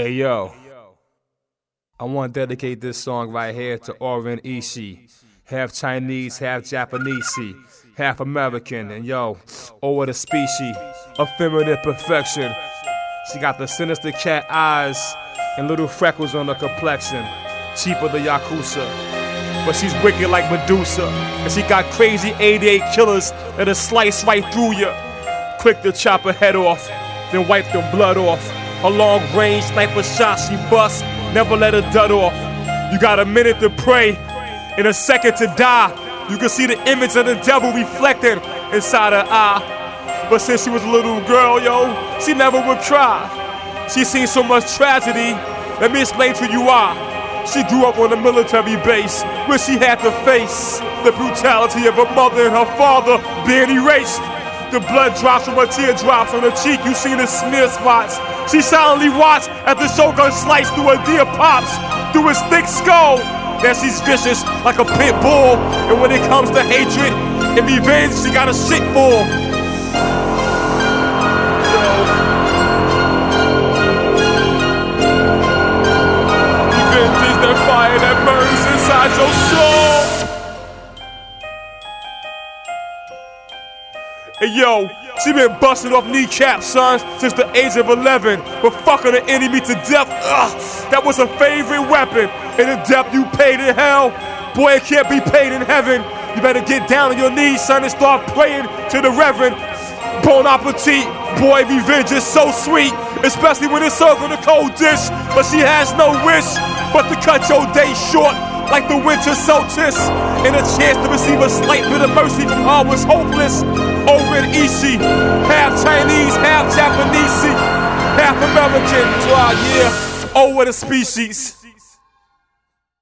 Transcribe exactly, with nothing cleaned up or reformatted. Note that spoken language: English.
Hey yo, I want to dedicate this song right here to Oren Ishii. Half Chinese, half Japanese, half American, and yo, over the species of feminine perfection. She got the sinister cat eyes and little freckles on her complexion. Cheaper the Yakuza, but she's wicked like Medusa. And she got crazy eighty-eight killers that'll slice right through you. Quick to chop her head off, then wipe the blood off. A long-range sniper shot she bust, never let her dud off. You got a minute to pray, and a second to die. You can see the image of the devil reflected inside her eye. But since she was a little girl, yo, she never would cry. She seen so much tragedy, let me explain to you why. She grew up on a military base where she had to face the brutality of her mother and her father being erased. The blood drops from her teardrops on her cheek, you see the smear spots. She silently watched as the Shogun sliced through her dear pops, through his thick skull. Now she's vicious like a pit bull, and when it comes to hatred and revenge, she got a shit full. Revenge is that fire that burns inside your soul. Hey yo, she been busting off kneecaps, son, since the age of eleven. But fucking an enemy to death, ugh, that was her favorite weapon. And the death you paid in hell, boy, it can't be paid in heaven. You better get down on your knees, son, and start praying to the Reverend. Bon appetit, boy, revenge is so sweet, especially when it's served on a cold dish. But she has no wish but to cut your day short like the winter solstice. And a chance to receive a slight bit of mercy from her was hopeless. Oren Ishii, half Chinese, half Japanese, half American. Wow, yeah, over the species.